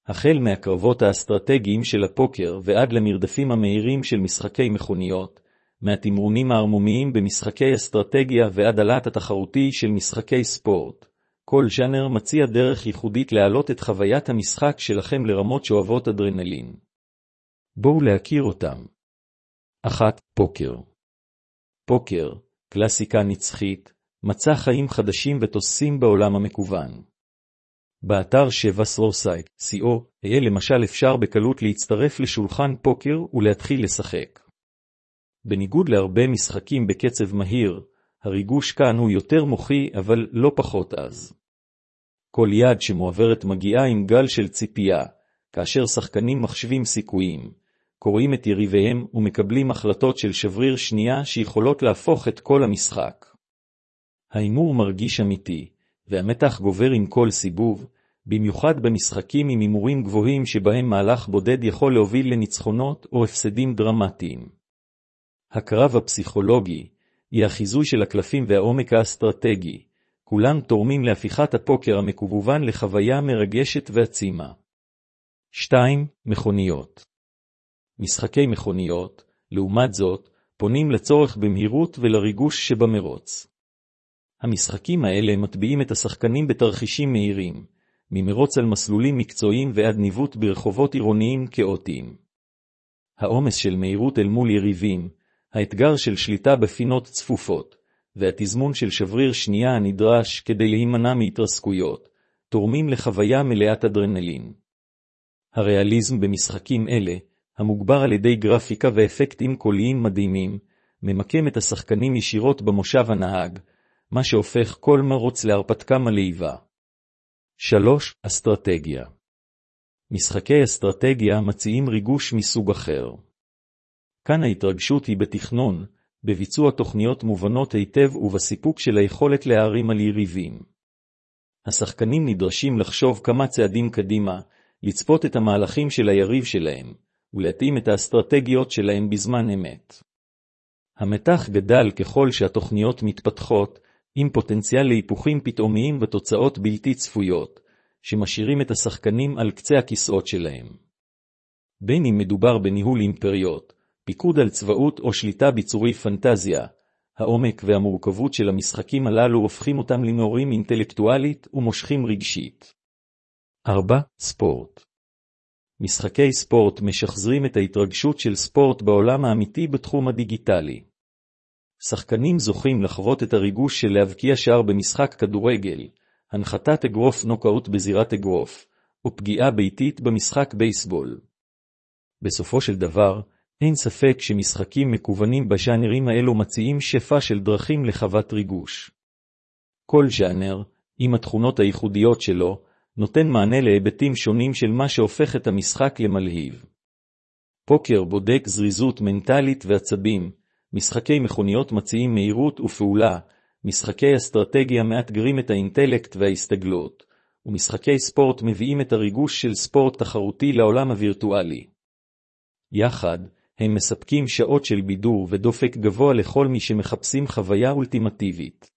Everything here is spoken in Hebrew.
החל מהקרבות האסטרטגיים של הפוקר ועד למרדפים המהירים של משחקי מכוניות, מהתמרונים הערמומיים במשחקי אסטרטגיה ועד הלהט התחרותי של משחקי ספורט. כל ז'אנר מציע דרך ייחודית להעלות את חוויית המשחק שלכם לרמות שואבות אדרנלין. בואו להכיר אותם. 1. פוקר. פוקר, קלאסיקה נצחית, מצא חיים חדשים ותוססים בעולם המקוון. באתר 7srosite.co, למשל אפשר בקלות להצטרף לשולחן פוקר ולהתחיל לשחק. בניגוד להרבה משחקים בקצב מהיר, הריגוש כאן הוא יותר מוחי אבל לא פחות עז. כל יד שמועברת מגיעה עם גל של ציפייה, כאשר שחקנים מחשבים סיכויים, קוראים את יריביהם ומקבלים החלטות של שבריר שנייה שיכולות להפוך את כל המשחק. ההימור מרגיש אמיתי, והמתח גובר עם כל סיבוב, במיוחד במשחקים עם הימורים גבוהים שבהם מהלך בודד יכול להוביל לניצחונות או הפסדים דרמטיים. הקרב הפסיכולוגי היא החיזוי של הקלפים והעומק האסטרטגי, כולם תורמים להפיכת הפוקר המקוון לחוויה מרגשת ועצימה. 2. מכוניות. משחקי מכוניות, לעומת זאת, פונים לצורך במהירות ולריגוש שבמרוץ. המשחקים האלה מטביעים את השחקנים בתרחישים מהירים, ממרוץ על מסלולים מקצועיים ועד ניווט ברחובות עירוניים כאוטיים. העומס של מהירות אל מול יריבים, האתגר של שליטה בפינות צפופות, והתזמון של שבריר שנייה הנדרש כדי להימנע מהתרסקויות, תורמים לחוויה מלאת אדרנלין. הריאליזם במשחקים אלה, המוגבר על ידי גרפיקה ואפקטים קוליים מדהימים, ממקם את השחקנים ישירות במושב הנהג, מה שהופך כל מרוץ להרפתקה מלהיבה. 3. אסטרטגיה. משחקי אסטרטגיה מציעים ריגוש מסוג אחר. כאן ההתרגשות היא בתכנון, בביצוע תוכניות מובנות היטב ובסיפוק של היכולת להערים על יריבים. השחקנים נדרשים לחשוב כמה צעדים קדימה, לצפות את המהלכים של היריב שלהם, ולהתאים את האסטרטגיות שלהם בזמן אמת. המתח גדל ככל שהתוכניות מתפתחות, עם פוטנציאל להיפוכים פתאומיים ותוצאות בלתי צפויות, שמשאירים את השחקנים על קצה הכיסאות שלהם. בין אם מדובר בניהול אימפריות, פיקוד על צבאות או שליטה ביצורי פנטזיה, העומק והמורכבות של המשחקים הללו הופכים אותם למעורים אינטלקטואלית ומושכים רגשית. 4. ספורט. משחקי ספורט משחזרים את ההתרגשות של ספורט בעולם האמיתי בתחום הדיגיטלי. שחקנים זוכים לחוות את הריגוש של להבקיע שער במשחק כדורגל, הנחתת אגרוף נוקאוט בזירת אגרוף, ופגיעה ביתית במשחק בייסבול. בסופו של דבר, אין ספק שמשחקים מקוונים בז'אנרים האלו מציעים שפע של דרכים לחוות ריגוש. כל ז'אנר, עם התכונות הייחודיות שלו, נותן מענה להיבטים שונים של מה שהופך את המשחק למלהיב. פוקר בודק זריזות מנטלית ועצבים, משחקי מכוניות מציעים מהירות ופעולה, משחקי אסטרטגיה מאתגרים את האינטלקט וההסתגלות, ומשחקי ספורט מביאים את הריגוש של ספורט תחרותי לעולם הווירטואלי. יחד, הם מספקים שעות של בידור ודופק גבוה לכל מי שמחפשים חוויה אולטימטיבית.